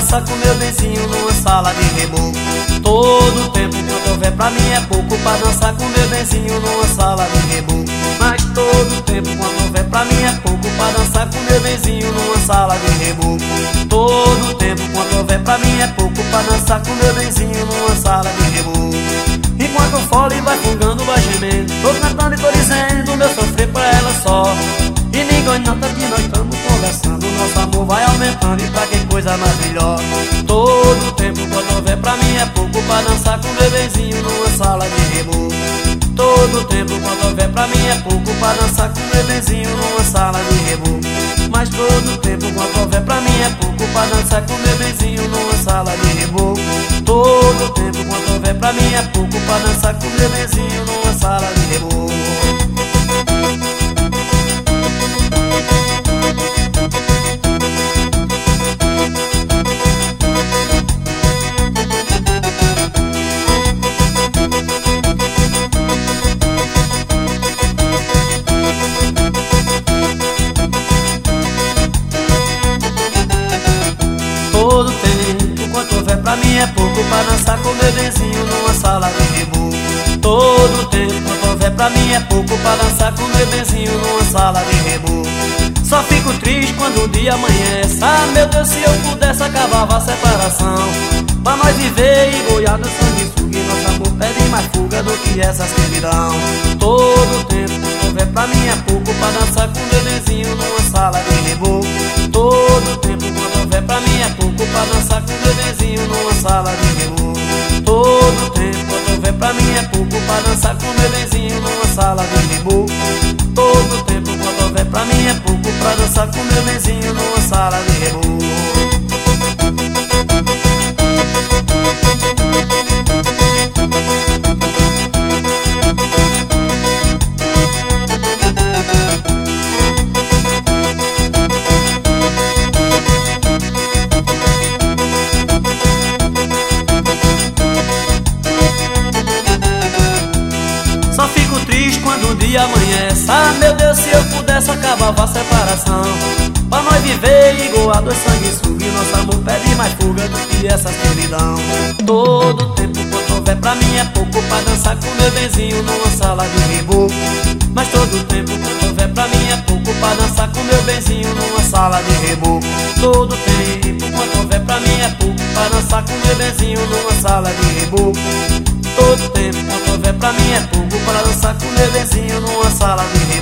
dançar com meu benzinho numa sala de reboco. Todo tempo quanto houver pra mim é pouco pra dançar com meu benzinho numa sala de reboco. Mas todo tempo quanto houver pra mim é pouco pra dançar com meu benzinho numa sala de reboco. Todo tempo quanto houver pra mim é pouco pra dançar com meu benzinho numa sala de reboco. Enquanto o fole vai fungando, vai gemendo, tô cantando e tô dizendo meu sofrer pra ela só. E ninguém nota que nós estamos conversando, nosso amor vai aumentando e pra que coisa mais melhor. Todo tempo quando houver pra mim é pouco pra dançar com o bebezinho numa sala de reboco. Todo tempo quando houver pra mim é pouco pra dançar com o bebezinho numa sala de reboco. Mas todo tempo quando houver pra mim é pouco pra dançar com o bebezinho numa sala de reboco. Todo tempo quando houver pra mim é pouco pra dançar com o bebezinho numa sala de reboco. Todo tempo quanto houver pra mim é pouco pra dançar com meu benzinho numa sala de reboco. Todo tempo quanto houver pra mim é pouco pra dançar com meu benzinho numa sala de reboco. Só fico triste quando o dia amanhece. Ah, meu Deus, se eu pudesse acabava a separação, pra nós viver e goiado sanguessuga. E nosso amor pede mais fuga do que essa servidão. Todo tempo quanto houver pra mim é pouco pra dançar com meu benzinho numa sala de reboco. Todo tempo quanto houver pra mim é pouco pra dançar com meu benzinho numa sala de reboco. Todo tempo quanto houver pra mim é pouco pra dançar com meu benzinho numa sala de reboco. Todo tempo quanto houver pra mim é pouco pra dançar com meu benzinho numa sala de reboco. Só fico triste quando o dia amanhece. Ah, meu Deus, se eu pudesse acabava a separação, pra nós viver igual a dois sanguessuga. E nosso amor pede mais fuga do que essa servidão. Todo tempo quanto houver pra mim é pouco pra dançar com meu benzinho numa sala de reboco. Mas todo tempo quanto houver pra mim é pouco pra dançar com meu benzinho numa sala de reboco. Todo tempo quanto houver pra mim é pouco pra dançar com meu benzinho numa sala de reboco. Todo tempo quanto houver pra mim é pouco pra dançar com meu benzinho numa sala de reboco.